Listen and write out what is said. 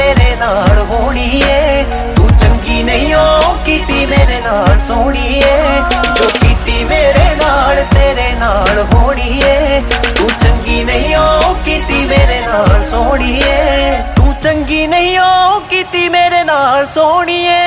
तेरे नाल होनी है। तू चंगी नहीं हो कीती मेरे नाल सोहणीए, जो कीती मेरे नाल तेरे नाल होनी है। तू चंगी नहीं हो कीती मेरे नाल सोहणीए, तू चंगी नहीं हो कीती मेरे नाल सोहणीए।